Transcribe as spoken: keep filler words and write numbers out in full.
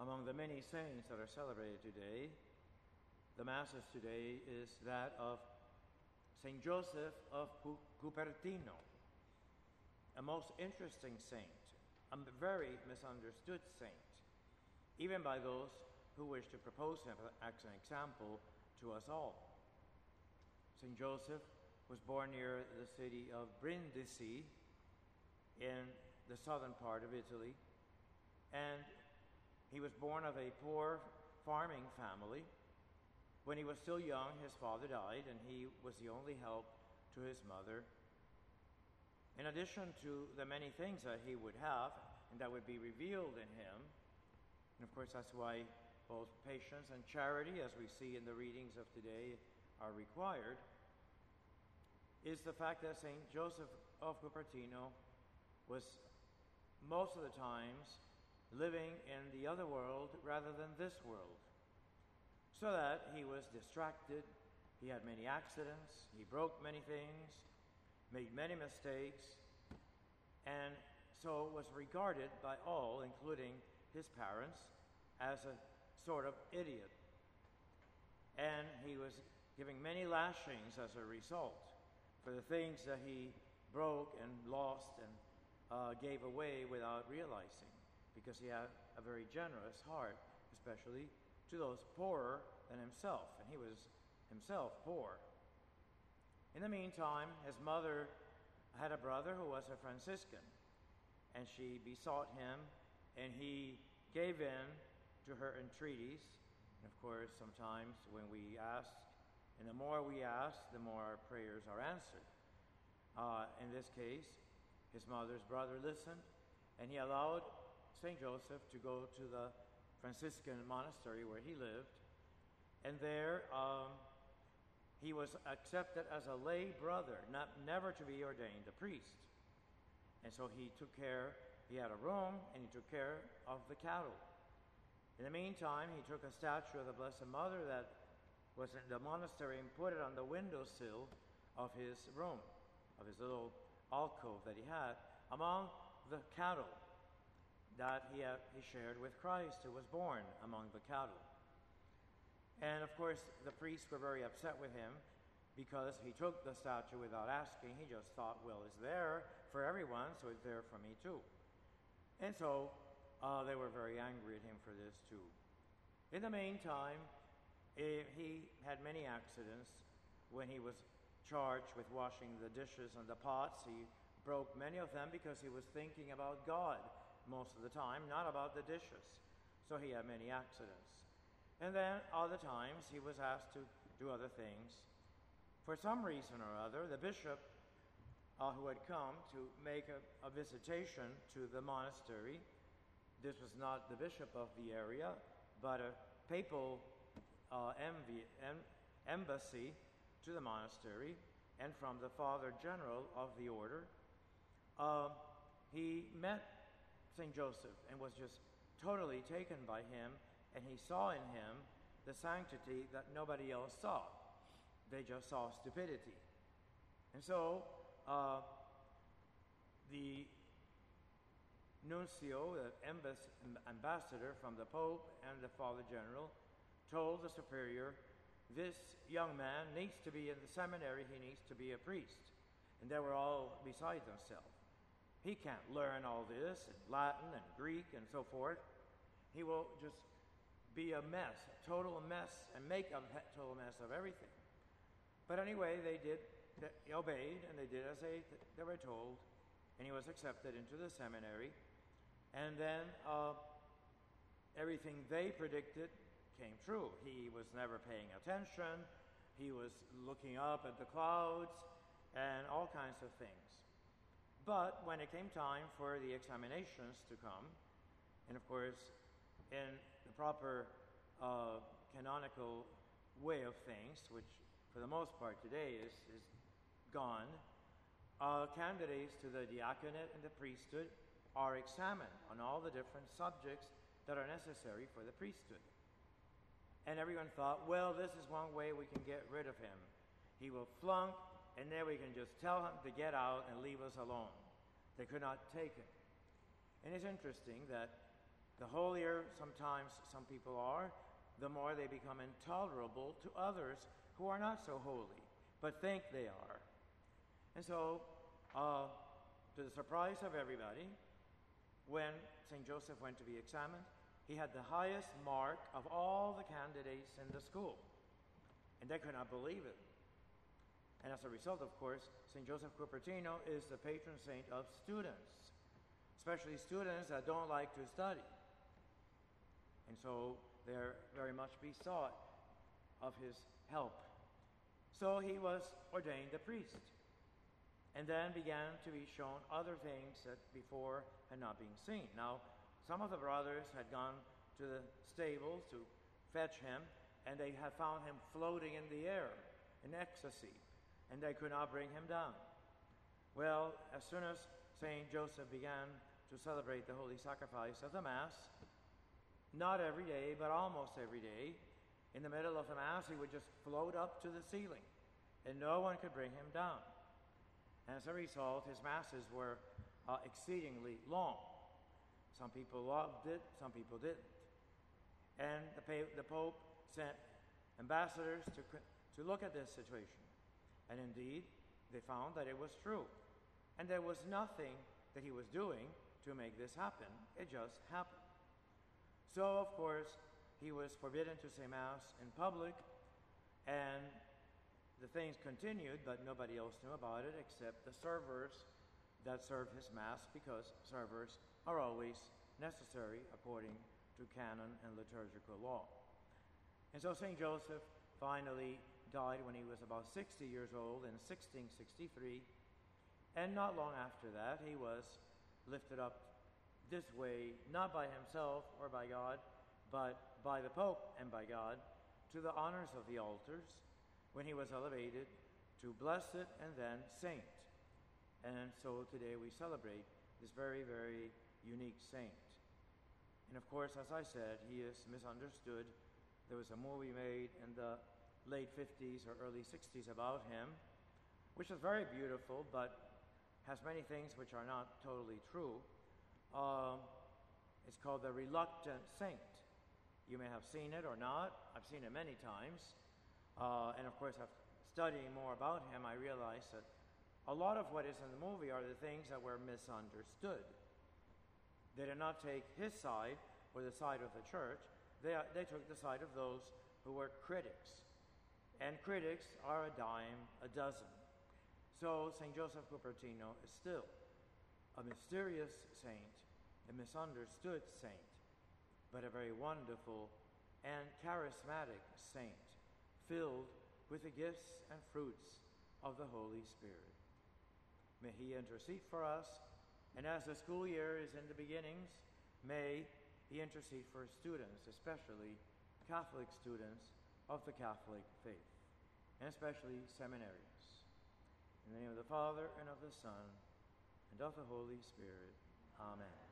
Among the many saints that are celebrated today, the Masses today is that of Saint Joseph of Cupertino, a most interesting saint, a very misunderstood saint, even by those who wish to propose him as an example to us all. Saint Joseph was born near the city of Brindisi in the southern part of Italy, and he was born of a poor farming family. When he was still young, his father died, and he was the only help to his mother. In addition to the many things that he would have and that would be revealed in him, and of course that's why both patience and charity, as we see in the readings of today, are required, is the fact that Saint Joseph of Cupertino was most of the times living in the other world rather than this world, so that he was distracted, he had many accidents, he broke many things, made many mistakes, and so was regarded by all, including his parents, as a sort of idiot. And he was giving many lashings as a result for the things that he broke and lost and uh, gave away without realizing, because he had a very generous heart, especially to those poorer than himself, and he was himself poor. In the meantime, his mother had a brother who was a Franciscan, and she besought him, and he gave in to her entreaties. And of course, sometimes when we ask, and the more we ask, the more our prayers are answered. Uh, in this case, his mother's brother listened, and he allowed Saint Joseph to go to the Franciscan monastery where he lived, and there um, he was accepted as a lay brother, not never to be ordained a priest. And so he took care, he had a room, and he took care of the cattle. In the meantime, he took a statue of the Blessed Mother that was in the monastery and put it on the windowsill of his room, of his little alcove that he had, among the cattle that he, had, he shared with Christ, who was born among the cattle. And of course, the priests were very upset with him because he took the statue without asking. He just thought, well, it's there for everyone, so it's there for me too. And so uh, they were very angry at him for this too. In the meantime, eh, he had many accidents. When he was charged with washing the dishes and the pots, he broke many of them because he was thinking about God most of the time, not about the dishes. So he had many accidents. And then other times he was asked to do other things. For some reason or other, the bishop uh, who had come to make a, a visitation to the monastery, this was not the bishop of the area, but a papal uh, envy, em, embassy to the monastery, and from the Father General of the order, uh, he met Saint Joseph and was just totally taken by him, and he saw in him the sanctity that nobody else saw. They just saw stupidity. And so uh, the nuncio, the embass- ambassador from the Pope and the Father General, told the superior, this young man needs to be in the seminary, he needs to be a priest. And they were all beside themselves. He can't learn all this in Latin and Greek and so forth. He will just be a mess, a total mess, and make a total mess of everything. But anyway, they did, they obeyed, and they did as they, they were told, and he was accepted into the seminary. And then uh, everything they predicted came true. He was never paying attention. He was looking up at the clouds and all kinds of things. But when it came time for the examinations to come, and of course, in the proper uh, canonical way of things, which for the most part today is, is gone, uh, candidates to the diaconate and the priesthood are examined on all the different subjects that are necessary for the priesthood. And everyone thought, well, this is one way we can get rid of him. He will flunk, and then we can just tell him to get out and leave us alone. They could not take it. And it's interesting that The holier sometimes some people are, the more they become intolerable to others who are not so holy, but think they are. And so, uh, to the surprise of everybody, when Saint Joseph went to be examined, he had the highest mark of all the candidates in the school. And they could not believe it. And as a result, of course, Saint Joseph Cupertino is the patron saint of students, especially students that don't like to study. And so they're very much besought of his help. So he was ordained a priest, and then began to be shown other things that before had not been seen. Now, some of the brothers had gone to the stables to fetch him, and they had found him floating in the air in ecstasy, and they could not bring him down. Well, as soon as Saint Joseph began to celebrate the Holy Sacrifice of the Mass, not every day, but almost every day, in the middle of the Mass, he would just float up to the ceiling, and no one could bring him down. And as a result, his Masses were uh, exceedingly long. Some people loved it, some people didn't. And the, pa- the Pope sent ambassadors to, to look at this situation. And indeed, they found that it was true. And there was nothing that he was doing to make this happen. It just happened. So, of course, he was forbidden to say Mass in public, and the things continued, but nobody else knew about it except the servers that served his Mass, because servers are always necessary according to canon and liturgical law. And so Saint Joseph finally died when he was about sixty years old in sixteen sixty-three, and not long after that he was lifted up this way, not by himself or by God, but by the Pope and by God, to the honors of the altars, when he was elevated to blessed and then saint. And so today we celebrate this very, very unique saint. And of course, as I said, he is misunderstood. There was a movie made in the late fifties or early sixties about him, which is very beautiful, but has many things which are not totally true. Um, it's called The Reluctant Saint. You may have seen it or not. I've seen it many times. Uh, and of course, after studying more about him, I realized that a lot of what is in the movie are the things that were misunderstood. They did not take his side or the side of the church. They, they took the side of those who were critics. And critics are a dime a dozen. So Saint Joseph Cupertino is still a mysterious saint, a misunderstood saint, but a very wonderful and charismatic saint, filled with the gifts and fruits of the Holy Spirit. May he intercede for us, and as the school year is in the beginnings, may he intercede for students, especially Catholic students of the Catholic faith, and especially seminaries. In the name of the Father, and of the Son, and of the Holy Spirit. Amen.